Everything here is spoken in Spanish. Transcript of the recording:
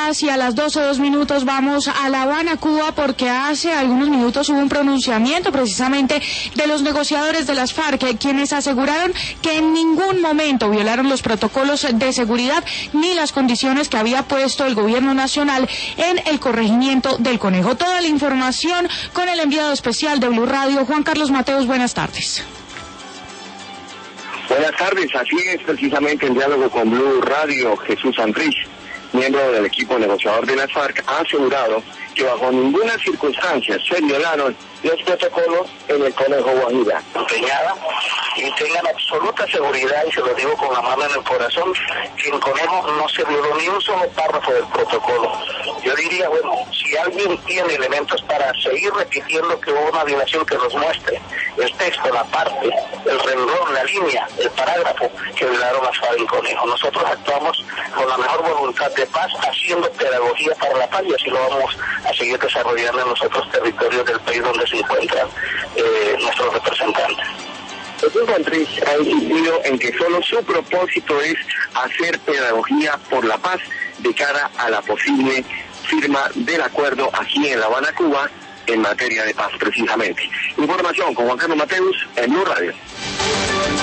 hacia las 12:02 vamos a La Habana, Cuba, porque hace algunos minutos hubo un pronunciamiento precisamente de los negociadores de las FARC, quienes aseguraron que en ningún momento violaron los protocolos de seguridad ni las condiciones que había puesto el gobierno nacional en el corregimiento del Conejo. Toda la información con el enviado especial de Blue Radio, Juan Carlos Mateus. Buenas tardes. Buenas tardes, así es, precisamente en diálogo con Blue Radio, Jesús Santrich, miembro del equipo negociador de las FARC, ha asegurado que bajo ninguna circunstancia se violaron los protocolos en el Conejo Guajira. Empeñada y tengan absoluta seguridad, y se lo digo con la mano en el corazón, que en Conejo no se violó ni un solo párrafo del protocolo. Yo diría, bueno, si alguien tiene elementos para seguir repitiendo que hubo una violación, que nos muestre el texto, la parte, el renglón, la línea, el parágrafo que violaron las FARC en Conejo. Nosotros actuamos con la mejor voluntad de paz, haciendo pedagogía para la paz, y así lo vamos a seguir desarrollando en los otros territorios del país donde se encuentran nuestros representantes. Jesús Santrich ha insistido en que solo su propósito es hacer pedagogía por la paz de cara a la posible firma del acuerdo aquí en La Habana, Cuba, en materia de paz precisamente. Información con Juan Carlos Mateus en Blue Radio.